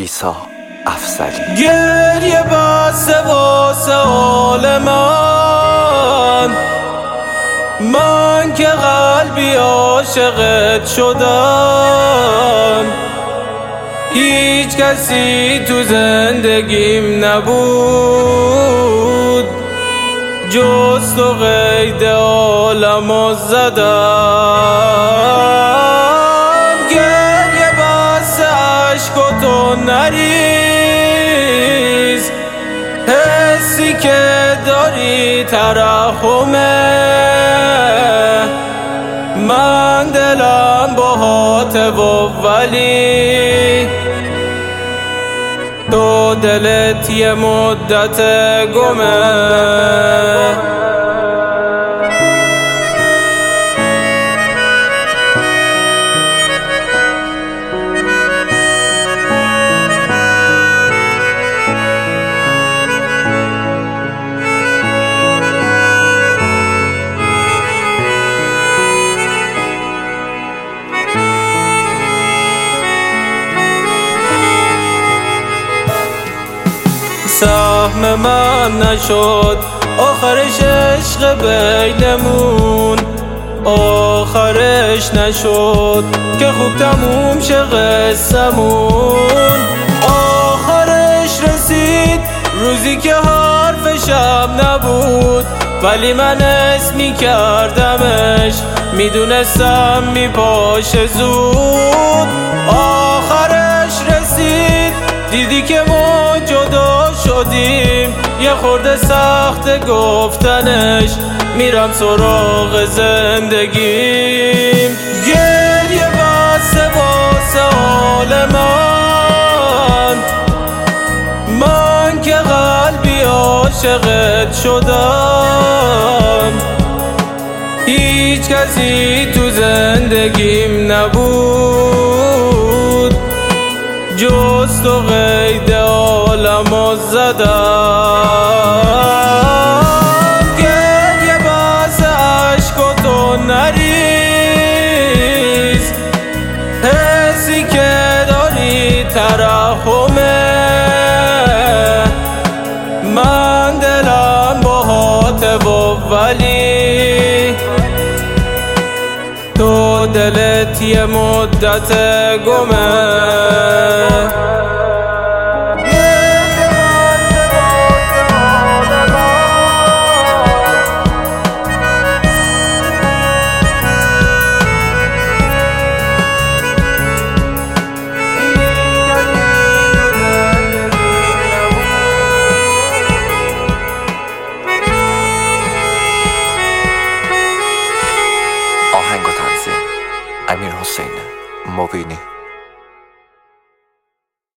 عیسی افضلی. گریه بسته واسه حال من که قلبی عاشقت شدم، هیچ کسی تو زندگیم نبود جز تو قید عالمو زدم. گریه بسته عشق و تو نریز، حسی که داری ترحمه، من دلم باهات و ولی تو دلت یه مدت گمه. سهم من نشد آخرش عشق بینمون، آخرش نشد که خوب تموم شه قصمون. آخرش رسید روزی که حرفشم نبود، ولی من اسمی کردمش، میدونستم میپاشه زود. آخرش رسید دیدی که ما جدا شدیم، یه خورده سخت گفتنش، میرم سراغ زندگیم. گریه بسته واسه حال من که قلبی عاشقت شدم، هیچ کسی تو زندگیم نبود جز تو قید عالمو زدم. گریه بسته عشق و تو نریز، حسی که داری ترحمه، من دلم باهاته و ولی تو دلت یه مدت گمه. آهنگ و تنظیم امیر حسین مبینی.